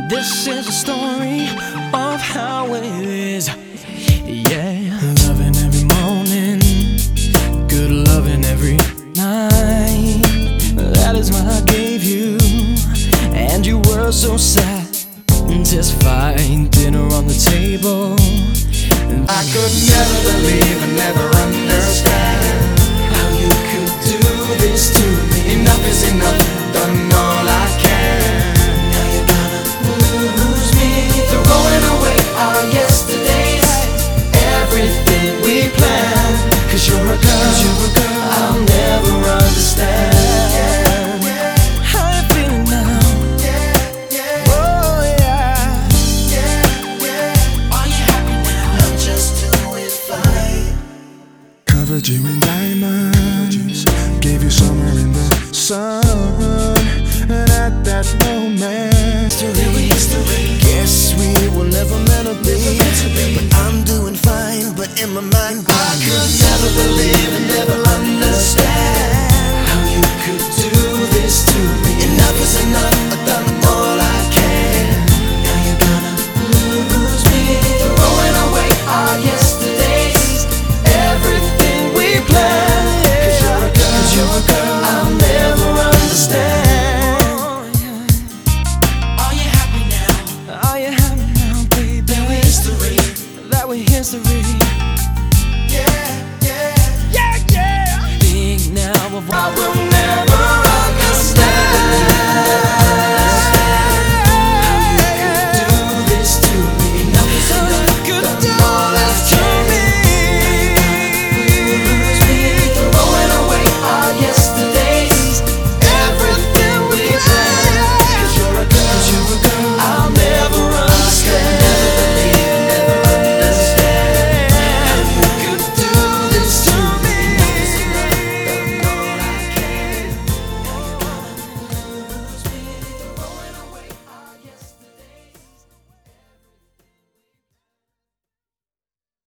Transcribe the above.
This is a story of how it is. Yeah, loving every morning, good loving every night. That is what I gave you, and you were so satisfied. Dinner on the table. I could never believe and never understand how you could do this to me. Enough is enough, done all I can. Now you're gonna lose me. They're going away our yesterdays, everything we planned. Cause you're a girl, I'll never understand. How you feeling now? Oh yeah. Are you happy now? I'm just doing fine. Covered you in diamonds, gave you summer in the sun. And at that moment, guess we were never meant to be. But I'm doing fine, but in my mind I could never believe in